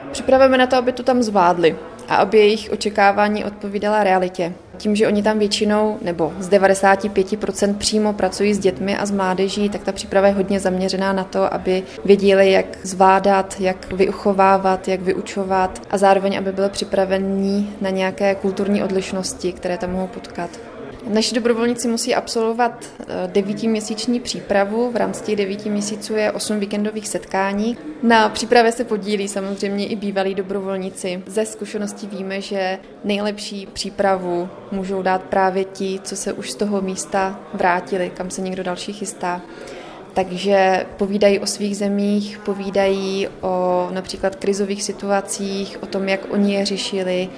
Připravujeme na to, aby to tam zvládli a aby jejich očekávání odpovídala realitě. Tím, že oni tam většinou, nebo z 95% přímo pracují s dětmi a s mládeží, tak ta příprava je hodně zaměřená na to, aby věděli, jak zvládat, jak vyuchovávat, jak vyučovat a zároveň, aby byli připraveni na nějaké kulturní odlišnosti, které tam mohou potkat. Naši dobrovolníci musí absolvovat 9měsíční přípravu. V rámci těch 9 měsíců je 8 víkendových setkání. Na přípravě se podílí samozřejmě i bývalí dobrovolníci. Ze zkušeností víme, že nejlepší přípravu můžou dát právě ti, co se už z toho místa vrátili, kam se někdo další chystá. Takže povídají o svých zemích, povídají o například krizových situacích, o tom, jak oni je řešili,